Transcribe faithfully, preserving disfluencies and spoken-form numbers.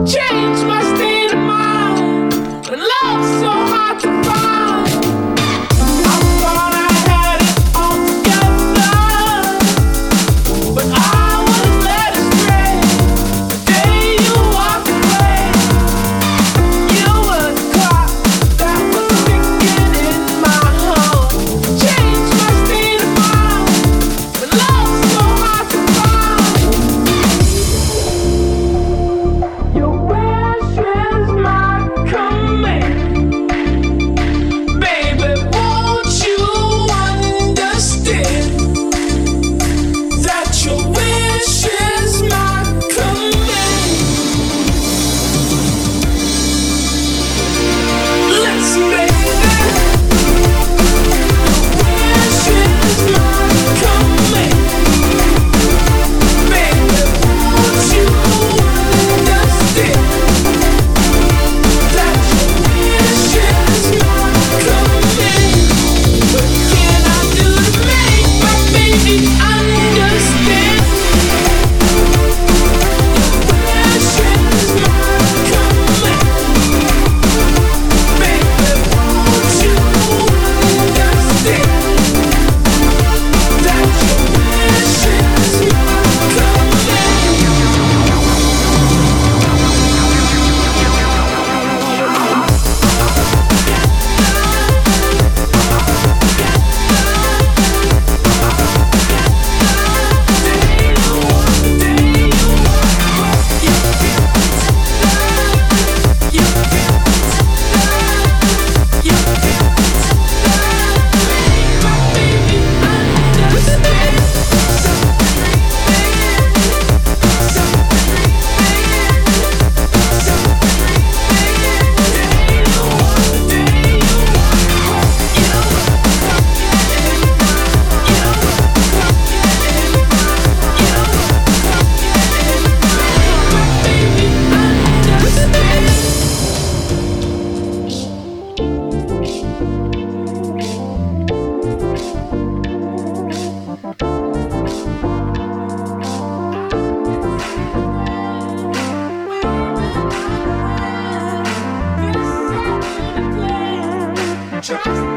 Change my state of mind when love's so hard to find. I thought I had it all together, but I was led astray the day you walked away. You were the clock that was ticking in my heart. Change my state of mind when love's so hard to find. Your wish is my command, baby. Won't you understand that your wish is my command? Listen, baby. Your wish is my command, baby. Won't you understand that your wish is my command? What can I do to make my baby understand? Your wish is my command, baby. Won't you understand that your wish is my Trust